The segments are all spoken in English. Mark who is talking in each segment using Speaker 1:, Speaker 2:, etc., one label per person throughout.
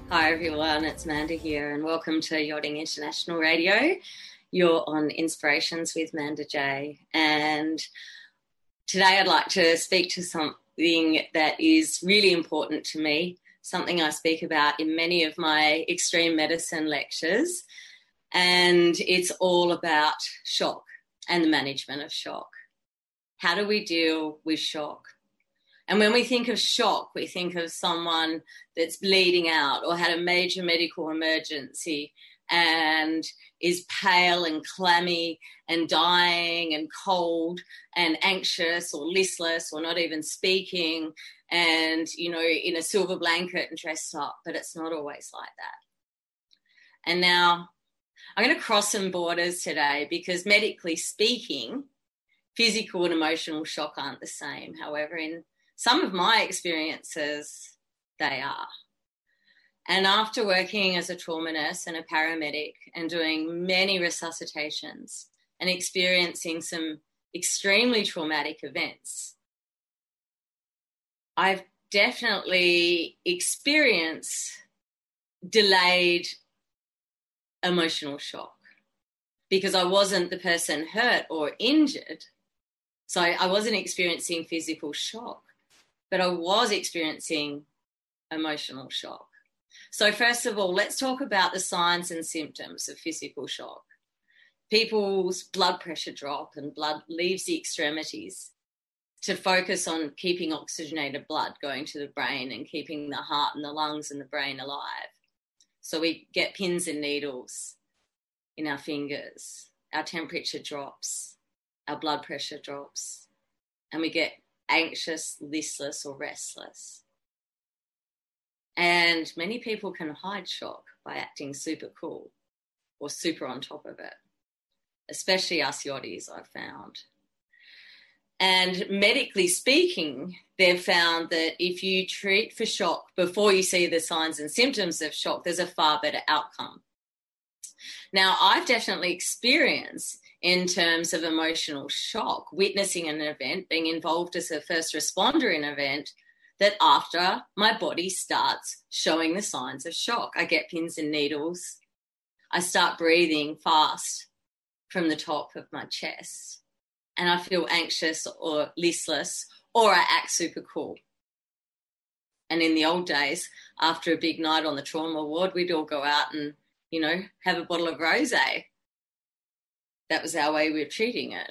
Speaker 1: Hi everyone, it's Manda here and welcome to Yachting International Radio. You're on Inspirations with Manda J, and today I'd like to speak to something that is really important to me, something I speak about in many of my extreme medicine lectures, and it's all about shock and the management of shock. How do we deal with shock? And when we think of shock, we think of someone that's bleeding out or had a major medical emergency and is pale and clammy and dying and cold and anxious or listless or not even speaking and, in a silver blanket and dressed up. But it's not always like that. And now I'm going to cross some borders today because medically speaking, physical and emotional shock aren't the same. However, in some of my experiences, they are. And after working as a trauma nurse and a paramedic and doing many resuscitations and experiencing some extremely traumatic events, I've definitely experienced delayed emotional shock because I wasn't the person hurt or injured. So I wasn't experiencing physical shock, but I was experiencing emotional shock. So first of all, let's talk about the signs and symptoms of physical shock. People's blood pressure drop and blood leaves the extremities to focus on keeping oxygenated blood going to the brain and keeping the heart and the lungs and the brain alive. So we get pins and needles in our fingers, our temperature drops, our blood pressure drops, and we get anxious, listless, or restless. And many people can hide shock by acting super cool or super on top of it, especially us yachties, I've found. And medically speaking, they've found that if you treat for shock before you see the signs and symptoms of shock, there's a far better outcome. Now, I've definitely experienced in terms of emotional shock, witnessing an event, being involved as a first responder in an event, that after my body starts showing the signs of shock, I get pins and needles, I start breathing fast from the top of my chest, and I feel anxious or listless, or I act super cool. And in the old days, after a big night on the trauma ward, we'd all go out and, have a bottle of rosé. That was our way of treating it.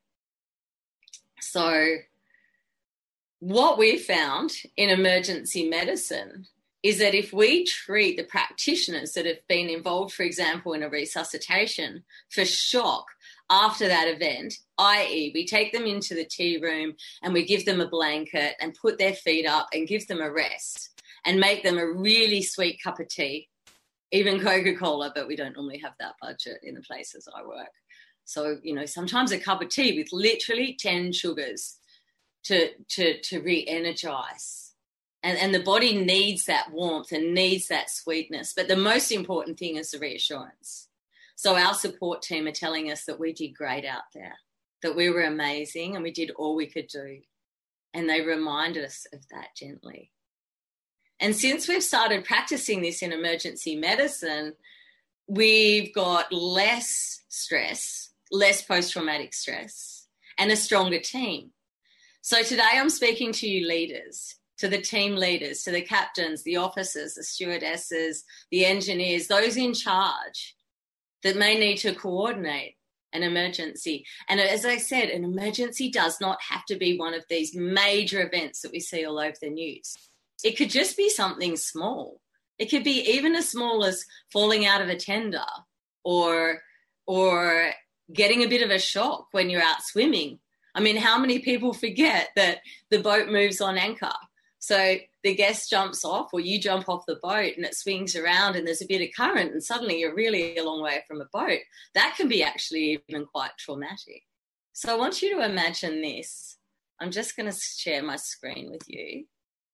Speaker 1: So what we found in emergency medicine is that if we treat the practitioners that have been involved, for example, in a resuscitation for shock after that event, i.e. we take them into the tea room and we give them a blanket and put their feet up and give them a rest and make them a really sweet cup of tea, even Coca-Cola, but we don't normally have that budget in the places I work. So, sometimes a cup of tea with literally 10 sugars to re-energize. And the body needs that warmth and needs that sweetness. But the most important thing is the reassurance. So our support team are telling us that we did great out there, that we were amazing and we did all we could do. And they remind us of that gently. And since we've started practicing this in emergency medicine, we've got less stress, less post-traumatic stress, and a stronger team. So today I'm speaking to you leaders, to the team leaders, to the captains, the officers, the stewardesses, the engineers, those in charge that may need to coordinate an emergency. And as I said, an emergency does not have to be one of these major events that we see all over the news. It could just be something small. It could be even as small as falling out of a tender or getting a bit of a shock when you're out swimming. I mean, how many people forget that the boat moves on anchor? So the guest jumps off or you jump off the boat and it swings around and there's a bit of current and suddenly you're really a long way from a boat. That can be actually even quite traumatic. So I want you to imagine this. I'm just going to share my screen with you.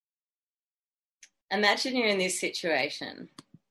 Speaker 1: Imagine you're in this situation.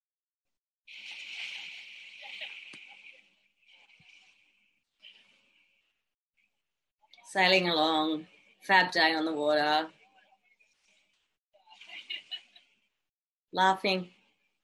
Speaker 1: Sailing along, fab day on the water, laughing,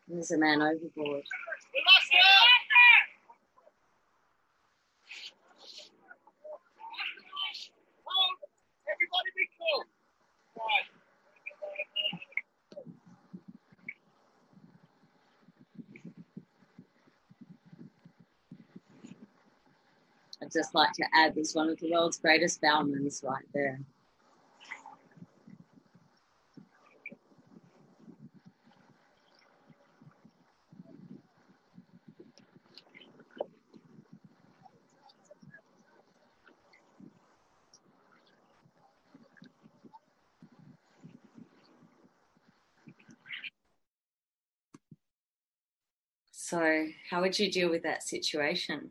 Speaker 1: There's a man overboard.
Speaker 2: Everybody be cool. Right.
Speaker 1: I'd just like to add there's one of the world's greatest bowmans right there. So how would you deal with that situation?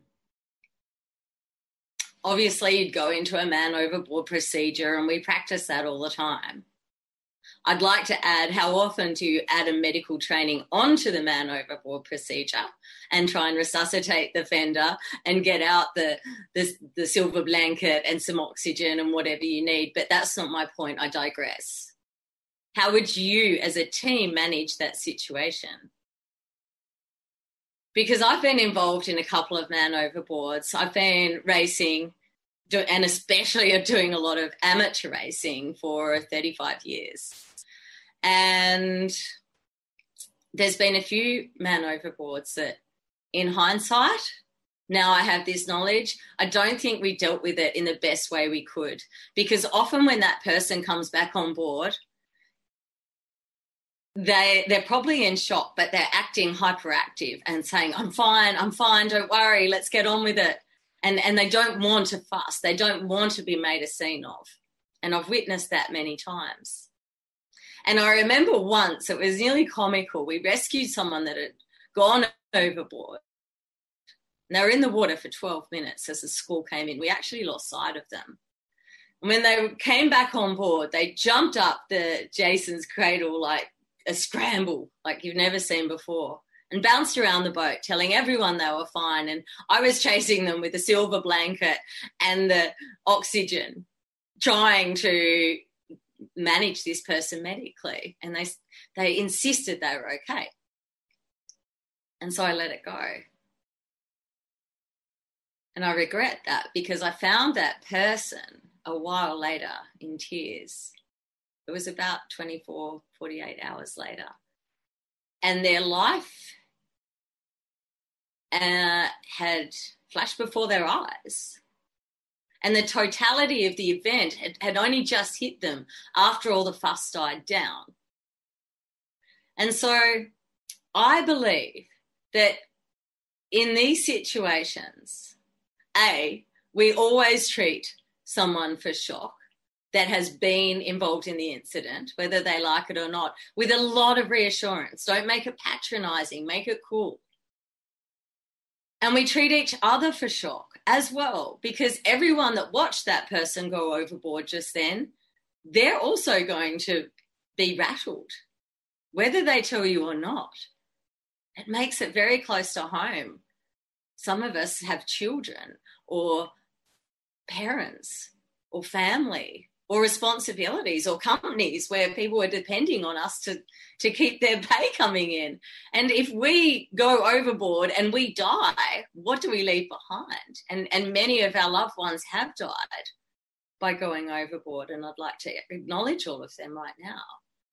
Speaker 1: Obviously, you'd go into a man overboard procedure, and we practice that all the time. I'd like to add, how often do you add a medical training onto the man overboard procedure and try and resuscitate the offender and get out the silver blanket and some oxygen and whatever you need? But that's not my point. I digress. How would you as a team manage that situation? Because I've been involved in a couple of man overboards. I've been racing and especially doing a lot of amateur racing for 35 years. And there's been a few man overboards that, in hindsight, now I have this knowledge, I don't think we dealt with it in the best way we could. Because often when that person comes back on board, they're probably in shock, but they're acting hyperactive and saying, I'm fine, don't worry, let's get on with it. And they don't want to fuss. They don't want to be made a scene of. And I've witnessed that many times. And I remember once, it was nearly comical, we rescued someone that had gone overboard. And they were in the water for 12 minutes as the squall came in. We actually lost sight of them. And when they came back on board, they jumped up the Jason's cradle like a scramble, like you've never seen before, and bounced around the boat, telling everyone they were fine. And I was chasing them with the silver blanket and the oxygen, trying to manage this person medically. And they insisted they were okay. And so I let it go. And I regret that, because I found that person a while later in tears. It was about 24, 48 hours later. And their life had flashed before their eyes. And the totality of the event had only just hit them after all the fuss died down. And so I believe that in these situations, we always treat someone for shock that has been involved in the incident, whether they like it or not, with a lot of reassurance. Don't make it patronising, make it cool. And we treat each other for shock as well, because everyone that watched that person go overboard just then, they're also going to be rattled, whether they tell you or not. It makes it very close to home. Some of us have children or parents or family or responsibilities or companies where people are depending on us to keep their pay coming in. And if we go overboard and we die, what do we leave behind? And many of our loved ones have died by going overboard, and I'd like to acknowledge all of them right now.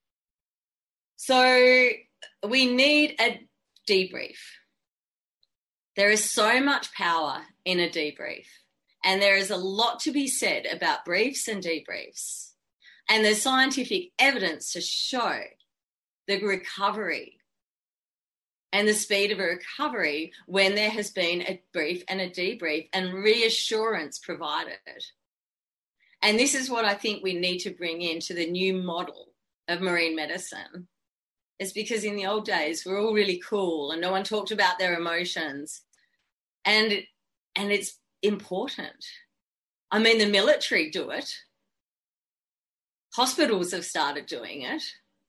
Speaker 1: So we need a debrief. There is so much power in a debrief. And there is a lot to be said about briefs and debriefs. And there's scientific evidence to show the recovery and the speed of a recovery when there has been a brief and a debrief and reassurance provided. And this is what I think we need to bring into the new model of marine medicine. It's because in the old days, we're all really cool and no one talked about their emotions. And it's important. I mean, the military do it. Hospitals have started doing it.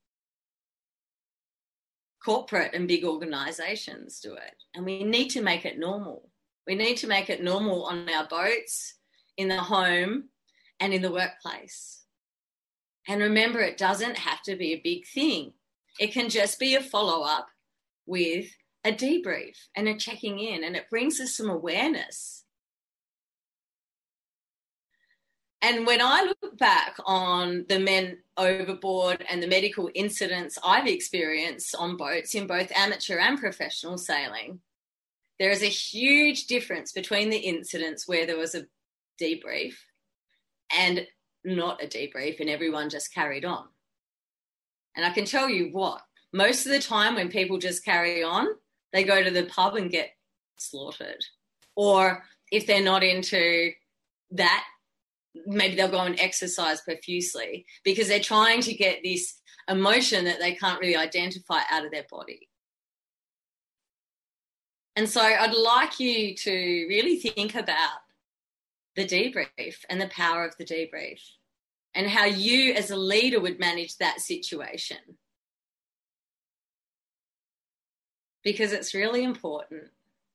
Speaker 1: Corporate and big organisations do it. And we need to make it normal. We need to make it normal on our boats, in the home, and in the workplace. And remember, it doesn't have to be a big thing. It can just be a follow-up with a debrief and a checking in, and it brings us some awareness. And when I look back on the men overboard and the medical incidents I've experienced on boats in both amateur and professional sailing, there is a huge difference between the incidents where there was a debrief and not a debrief and everyone just carried on. And I can tell you what, most of the time when people just carry on, they go to the pub and get slaughtered. Or if they're not into that, maybe they'll go and exercise profusely because they're trying to get this emotion that they can't really identify out of their body. And so I'd like you to really think about the debrief and the power of the debrief and how you as a leader would manage that situation. Because it's really important.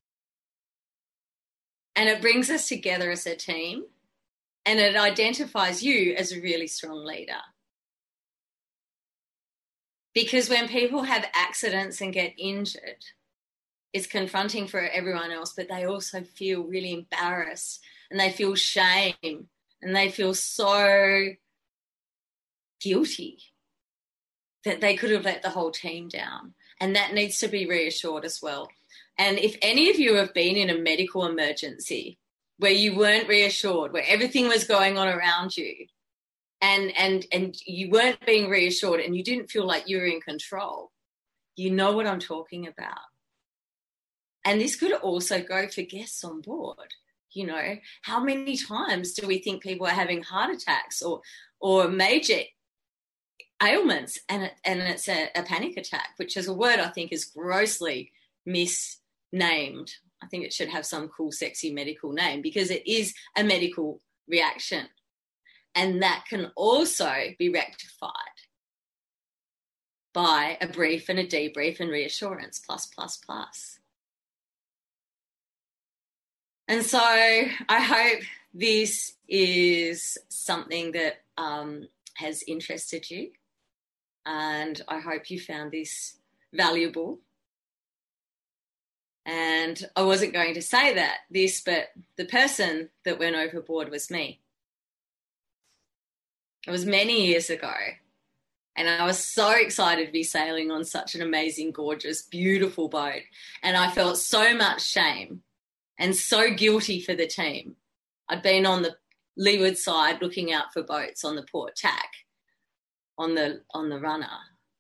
Speaker 1: And it brings us together as a team, and it identifies you as a really strong leader. Because when people have accidents and get injured, it's confronting for everyone else, but they also feel really embarrassed and they feel shame and they feel so guilty that they could have let the whole team down. And that needs to be reassured as well. And if any of you have been in a medical emergency where you weren't reassured, where everything was going on around you and you weren't being reassured and you didn't feel like you were in control, you know what I'm talking about. And this could also go for guests on board. You know, how many times do we think people are having heart attacks or major ailments and it's a panic attack, which is a word I think is grossly misnamed. I think it should have some cool, sexy medical name because it is a medical reaction. And that can also be rectified by a brief and a debrief and reassurance, plus. And so I hope this is something that has interested you. And I hope you found this valuable. And I wasn't going to say but the person that went overboard was me. It was many years ago. And I was so excited to be sailing on such an amazing, gorgeous, beautiful boat. And I felt so much shame and so guilty for the team. I'd been on the leeward side looking out for boats on the port tack, on the runner.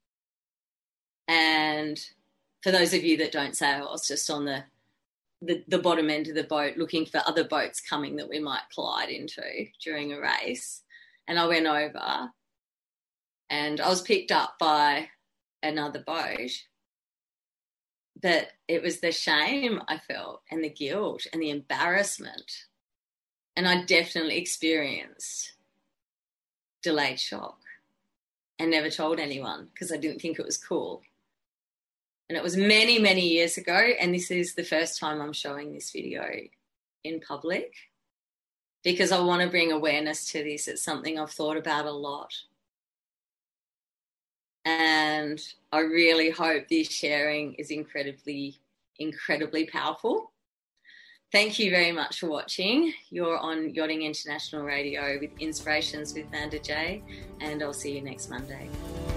Speaker 1: And for those of you that don't sail, I was just on the bottom end of the boat looking for other boats coming that we might collide into during a race. And I went over and I was picked up by another boat. But it was the shame I felt and the guilt and the embarrassment. And I definitely experienced delayed shock and never told anyone because I didn't think it was cool. And it was many, many years ago, and this is the first time I'm showing this video in public because I want to bring awareness to this. It's something I've thought about a lot. And I really hope this sharing is incredibly, incredibly powerful. Thank you very much for watching. You're on Yachting International Radio with Inspirations with Vanda J, and I'll see you next Monday.